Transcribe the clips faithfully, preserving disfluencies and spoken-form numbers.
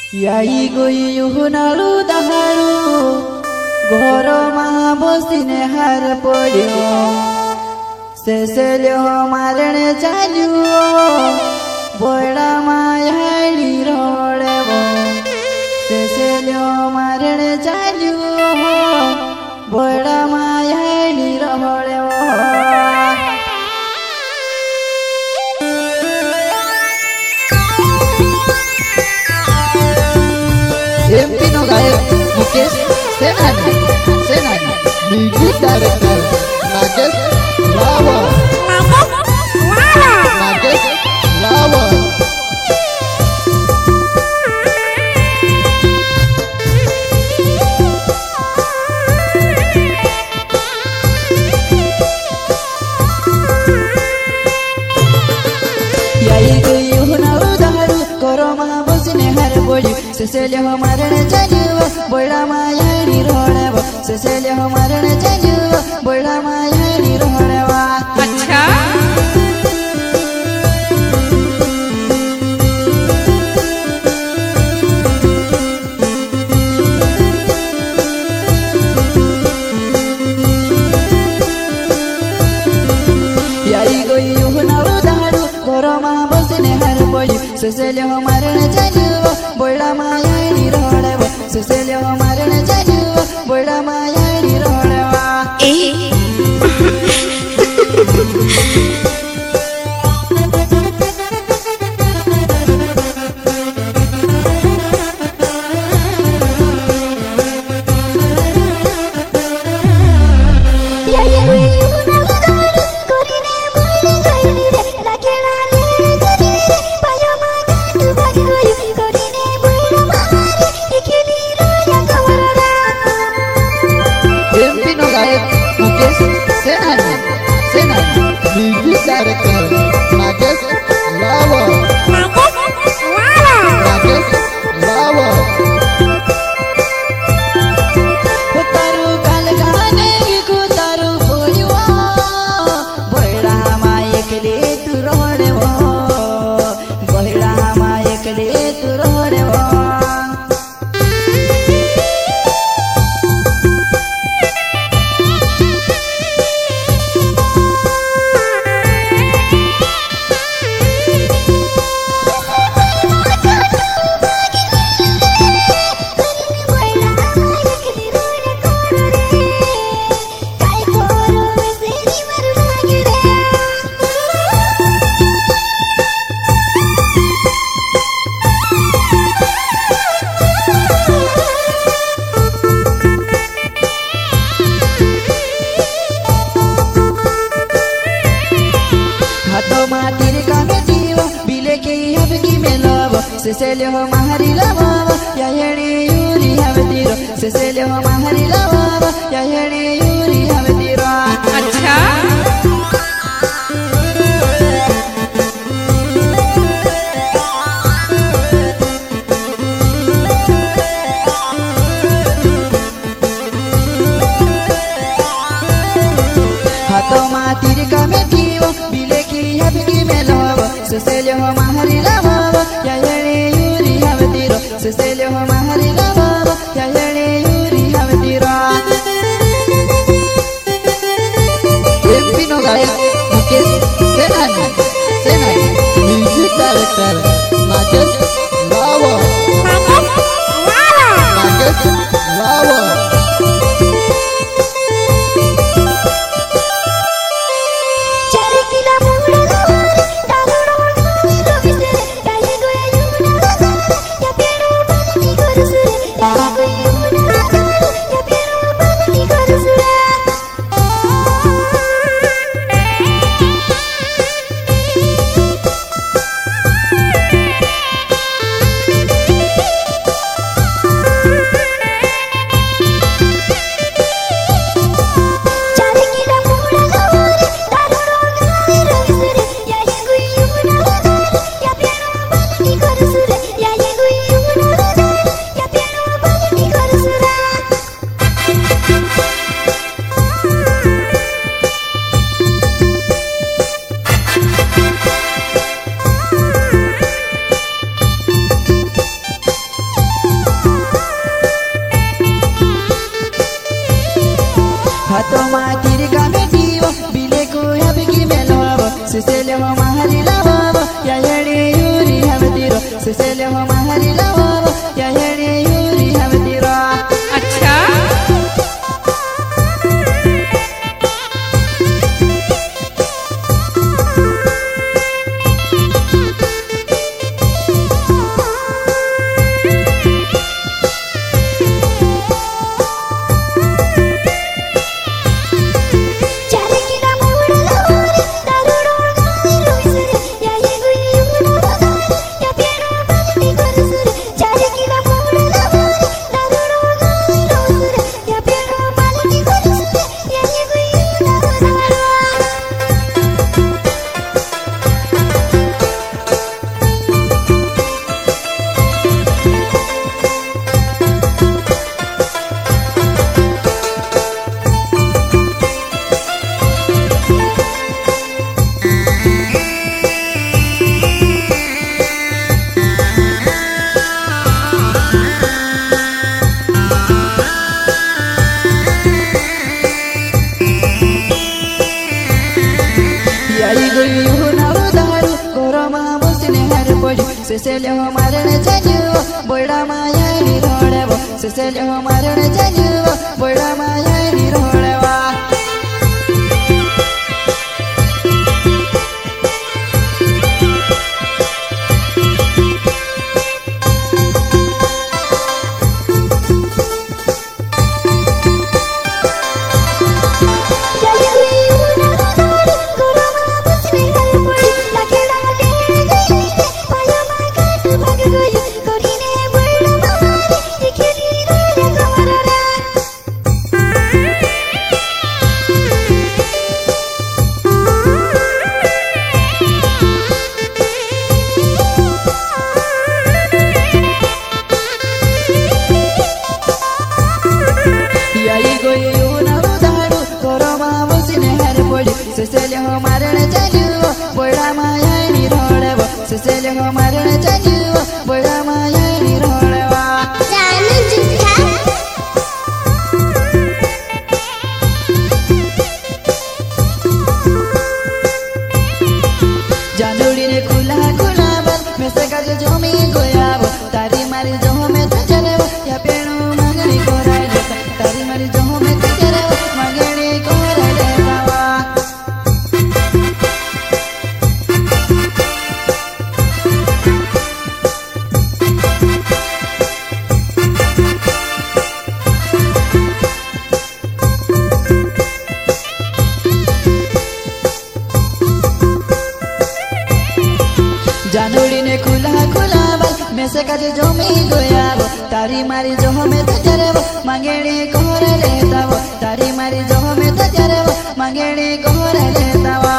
याई गई नालू दहाड़ू घर माँ बसीने हार पड़ो शेषे मारणे चालू बड़ा मायाड़ी रोड़े शेषे मारणे चालू बड़ा मायाड़ी रोड़े एमपी नो गायक मुकेश सेनानी सेनानी म्यूजिक डायरेक्टर नागेश रावल नागेश रावल याई गई हुनारू दहाड़ू करो महा बसने हर बोली शेषे मारणे चालू बड़ा मायाड़ी रोड़े शेषे मारणे चालू बड़ा मायाड़ी रोड़े अच्छा याई गई हुनारू दहाड़ू करो महा बसने हर बोली शेषे मारणे चालू बड़ा मायाड़ी रोड़े शेषे मारणे चालू बड़ा मायाड़ी रोड़े एमपी नो गायक मुकेश सेनानी सेनानी म्यूजिक डायरेक्टर नागेश रावल नागेश रावल तारू काल गाने को तारू बोलिवा बड़ा मायक ले तू रोड़े वो बड़ा मायक ले तू रोड़े वो हाथों मातिर का बेटीवा बिले के हब की मेलाव शेषे हो माहरी लवावा या येणे यूरी हब तीरो शेषे हो माहरी लवावा या येणे यूरी हब तीरो अच्छा हाथों मातिर का बेटीवा बिले की हब की मेलाव शेषे हो माहरी लवावा या येणे यूरी हब तीरो शेषे हो माहरी लवावा या येणे यूरी हब तीरो एमपी नो गायक Mukesh Senani Senani music director Nagesh Rawal Nagesh Rawal This is Hato matiri kami diwa bile ku habiki melova sisele ho mahari lava ya yeri yuri habdiro sisele ho mahari lava ya yeri yuri habdiro. अच्छा Sesele ho marane janyo boida maya ni rodevo sesele ho marane janyo boida maya ni rodewa. Sesele ho marane janyo boida maya ni rodevo sesele ho marane janyo boida maya ni rodewa. Janu jutta Januri ne kula kula bal mese kaje jomi goyabo tari mari jome tajarevo ya penu magani koraile tari mari jome tajarevo magani koraile bawa. Januri ne kula kula bal mese kaje jomi goyabo tari mari jome tajarevo magani koraile tavo tari mari jome tajarevo magani koraile tava.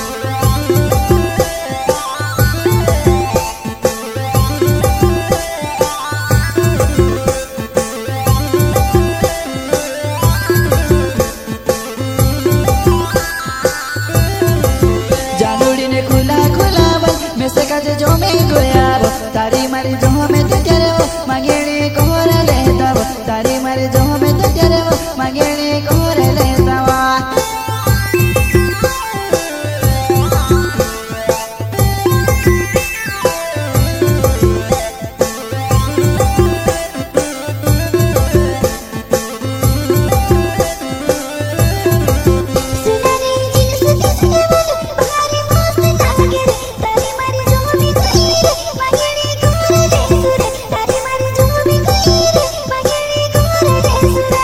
Januri ne kula kula bal mese kaje jomi goyabo tari mari jome tajarevo magani koraile tavo tari mari jome tajarevo magani koraile tava. sunare jinsu kisne bol bahari mast lage tari mari jomi koire magani korale sure tari mari jomi koire magani korale sura.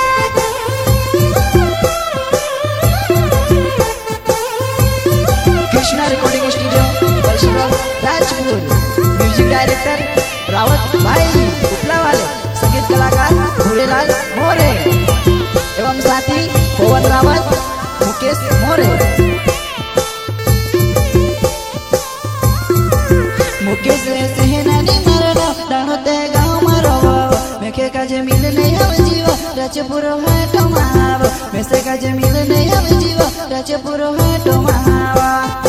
Krishna recording studio Balshram Rajpur music director Rawat भाई उपला वाले संगीत कलाकार भूलेलाल मोरे एवं साथी पवन रावत मुकेश मोरे मुकेश सेहनानी मरना डाणोते गाँव मारो मेखे काजे मिलने हम जीव राजपुर हाटो महाव मेसे काजे मिलने हम जीव राजपुर हाटो महावा.